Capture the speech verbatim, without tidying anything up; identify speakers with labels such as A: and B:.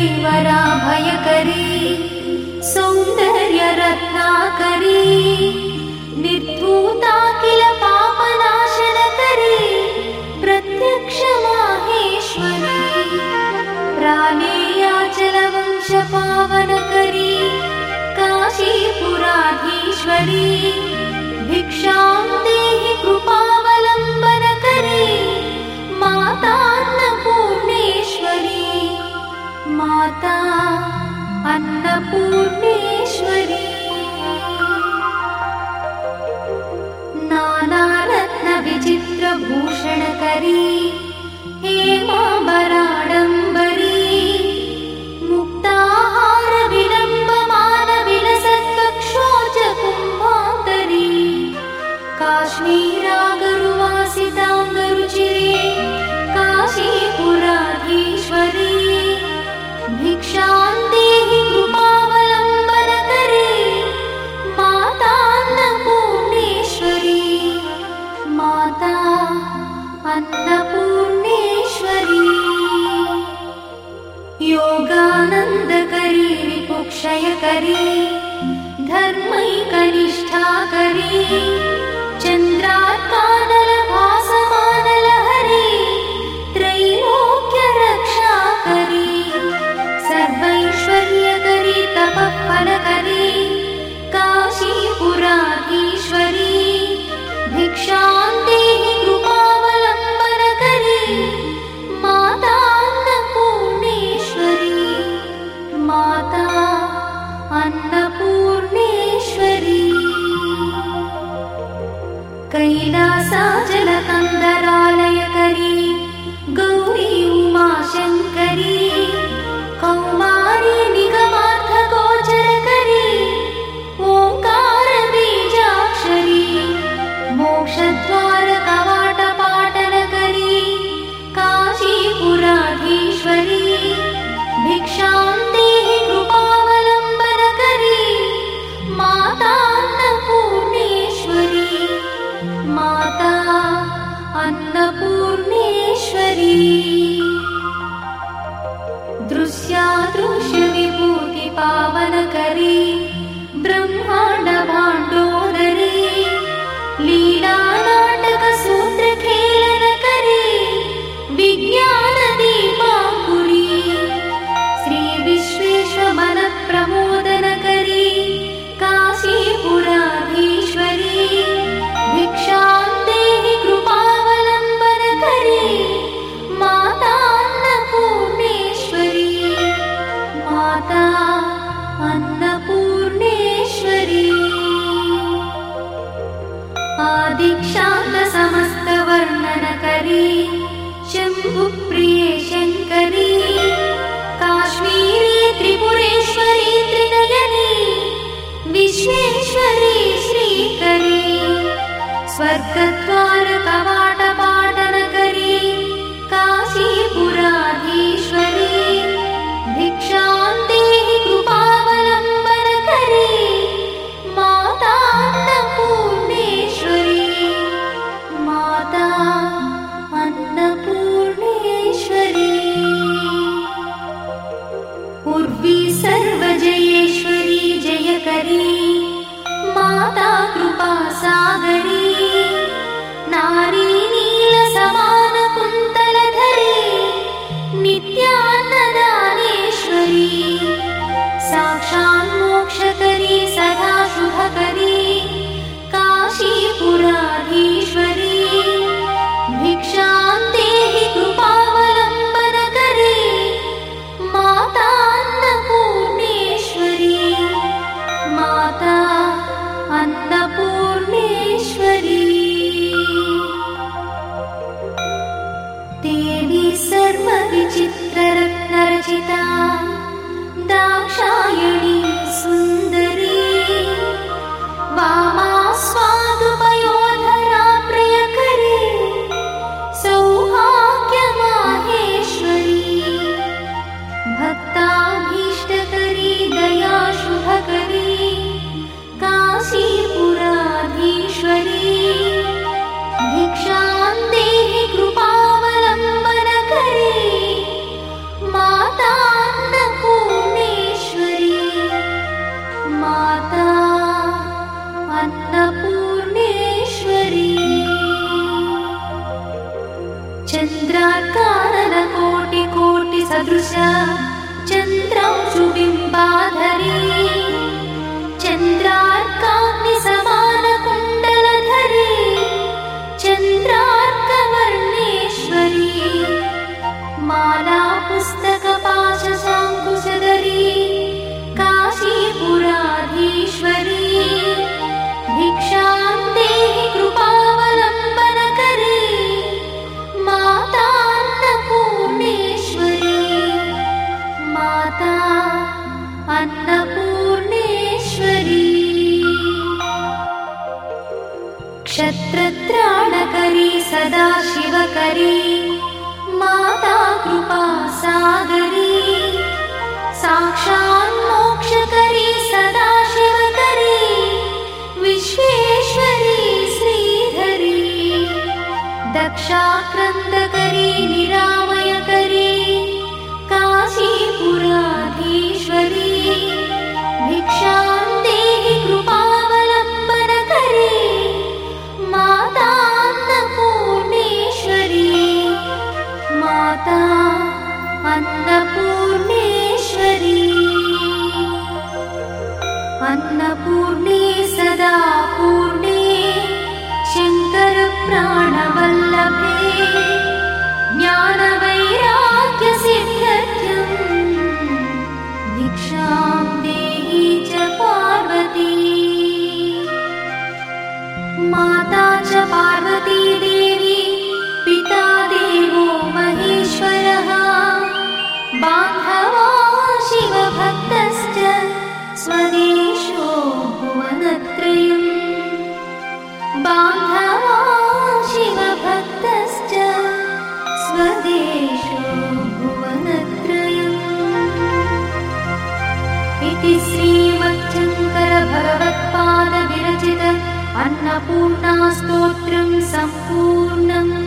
A: वराभयकरी सौन्दर्यरत्नाकरी निर्धूताखिल पापनाशनकरी प्रत्यक्ष माहेश्वरी प्राणेयाचलवंशपावनकरी काशीपुराधीश्वरी भिक्षां देहि कृपावलम्बनकरी माता अन्नपूर्णेश्वरी माता अन्नपूर्णेश्वरी नानारत्नविचित्रभूषणकरी हेमाम्बराडम्बरी मुक्ताहारविलम्बमानविलसत्कक्षोजकुम्भान्तरी काश्मीरागरुवासिताङ्गरुचिरे काशीपुराधीश्वरी भिक्षां देहि कृपावलम्बनकरी माता अन्नपूर्णेश्वरी माता अन्नपूर्णेश्वरी योगानन्दकरी रिपुक्षयकरी धर्मैकनिष्ठाकरी चन्द्रार्कानलभासमानलहरी त्रैलोक्यरक्षाकरी सर्वैश्वर्यकरी तपःफलकरी काशीपुराधीश्वरी भिक्षां देहि कृपावलम्बनकरी माता अन्नपूर्णेश्वरी माता अन्नपूर्णेश्वरी कैलासाचलकन्दरालयकरी गौरी उमाशङ्करी कौमारी निगमार्थगोचरकरी ओङ्कारबीजाक्षरी मोक्षद्वारकवाटपाटनकरी काशीपुराधीश्वरी भिक्षां देहि कृपावलम्बनकरी माता अन्नपूर्णेश्वरी माता अन्नपूर्णेश्वरी दृश्यादृश्यविभूतिपावनकरी ब्रह्माण्डभाण्डोदरी लीलानाटकसूत्रखेलनकरी विज्ञानदीपाङ्कुरी श्रीविश्वेश्वमनप्रमोदनकरी काशीपुराधीश्वरी भिक्षां देहि कृपावलम्बनकरी माता अन्नपूर्णेश्वरी माता अन्नपूर्णेश्वरी आदिक्षान्तसमस्तवर्णनकरी शम्भुप्रिये शङ्करी काश्मीरी त्रिपुरेश्वरी त्रिनयनी विश्वेश्वरी श्रीकरी स्वर्गद्वारकवाटपाटनकरी काशीपुराधीश्वरी भिक्षां देहि कृपावलम्बनकरी माता अन्नपूर्णेश्वरी माता अन्नपूर्णेश्वरी उर्वी सर्वजयेश्वरी जयकरी माता कृपासागरी नारी नीलसमानकुन्तलधरी नित्यान्नदानेश्वरी साक्षान्मोक्षकरी सदा शुभकरी काशीपुराधीश्वरी भिक्षां देहि कृपावलम्बनकरी माता अन्नपूर्णेश्वरी माता अन्नपूर्णेश्वरी देवी सर्वविचित्ररत्नरचिता दाक्षायणी सुन्दरी वामा स्वादुपयोधरा प्रियकरी सौभाग्यमाहेश्वरी भक्ताभीष्टकरी दयाशुभकरी काशीपुराधीश्वरी भिक्षां देहि कृपावलम्बनकरी चन्द्रार्काननकोटिकोटिसदृश चन्द्रांशुबिम्बाधरी चन्द्रार्काग्निसमानकुण्डलधरी चन्द्रार्कवर्णेश्वरी माला पुस्तकपाशशाङ्कुशधरी काशीपुराधीश्वरी भिक्षां देहि कृपावलम्बनकरी माता अन्नपूर्णेश्वरी माता अन्नपूर्णेश्वरी क्षत्रत्राणकरी सदा शिवकरी माता कृपासागरी साक्षात् मोक्षकरी सदा शिवकरी विश्वेश्वरी श्रीधरी दक्षाक्रन्दकरी निरामयकरी काशीपुराधीश्वरी भिक्षां देहि कृपावलम्बनकरी माता अन्नपूर्णेश्वरी माता अन्नपूर्णेश्वरी अन्नपूर्णे सदा पूर्णे शङ्करप्राणवल्लभे ज्ञानवैराग्यसिद्ध्यर्थं भिक्षां देहि च पार्वती माता च पार्वती देवी पिता देवो महेश्वरः बान्धवा शिवभक्तश्च स्वदेशो भुवनत्रयम् बान्धवा शिवभक्तश्च स्वदेशो भुवनत्रयम् इति श्रीमच्छङ्करभगवत्पादविरचित अन्नपूर्णास्तोत्रं सम्पूर्णम्।